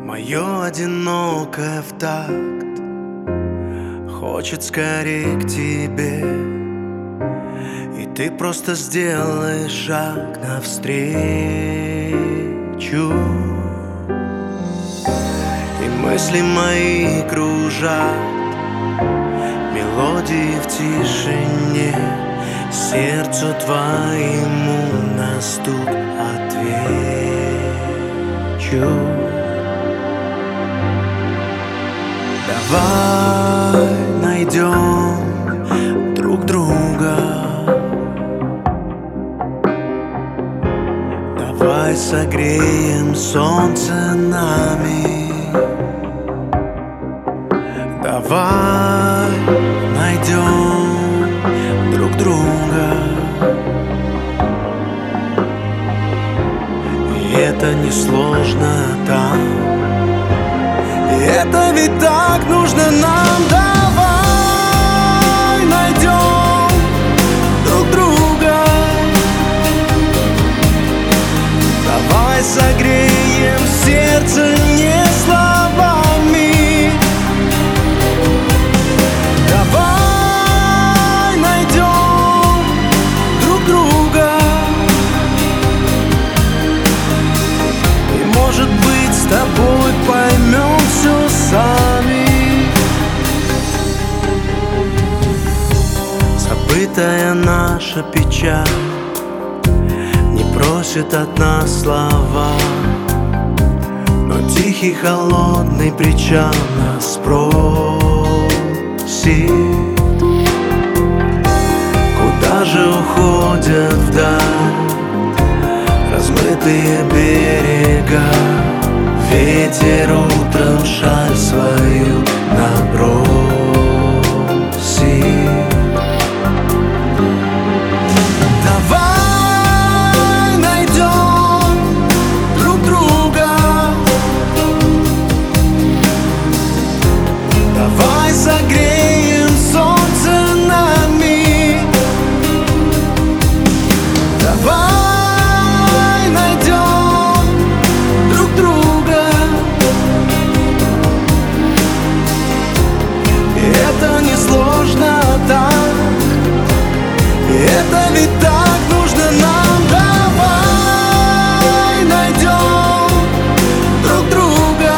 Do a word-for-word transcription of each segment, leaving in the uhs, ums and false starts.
Мое одинокое в такт хочет скорее к тебе, и ты просто сделай шаг навстречу. И мысли мои кружат мелодии в тишине, сердцу твоему на стук отвечу. Давай найдем друг друга, давай согреем солнце нами, давай найдем друг друга. И это несложно там, и это ведь так нужно нам. Давай найдем друг друга, давай согреем сердце не словами, давай найдем друг друга. И может быть с тобой поймем все сами. Забытая наша печаль не просит от нас слова, но тихий холодный причал нас просит. Куда же уходят вдаль размытые берега? Ветер утром шаль свою набросит. Давай найдем друг друга, давай согреем солнце нами, давай найдем друг друга. Это несложно так, и это ведь так нужно нам. Давай найдем друг друга,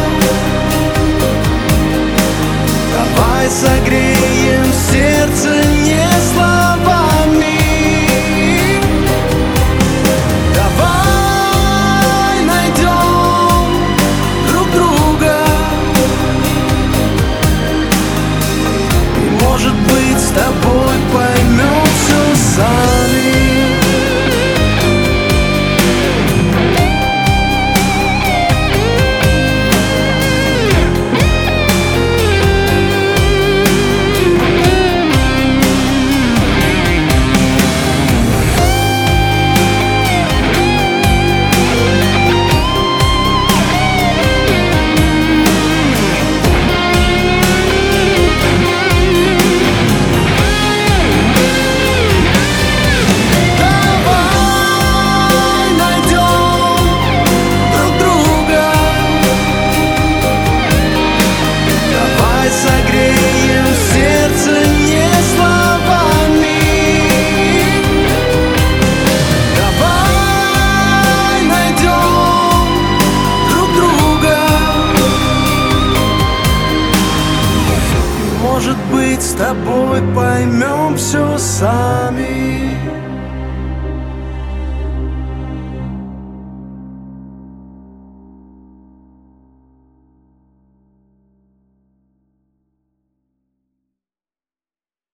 давай согреем сердце не словами, давай найдем друг друга. И может быть с тобой поймем все сами. Может быть, с тобой поймем все сами.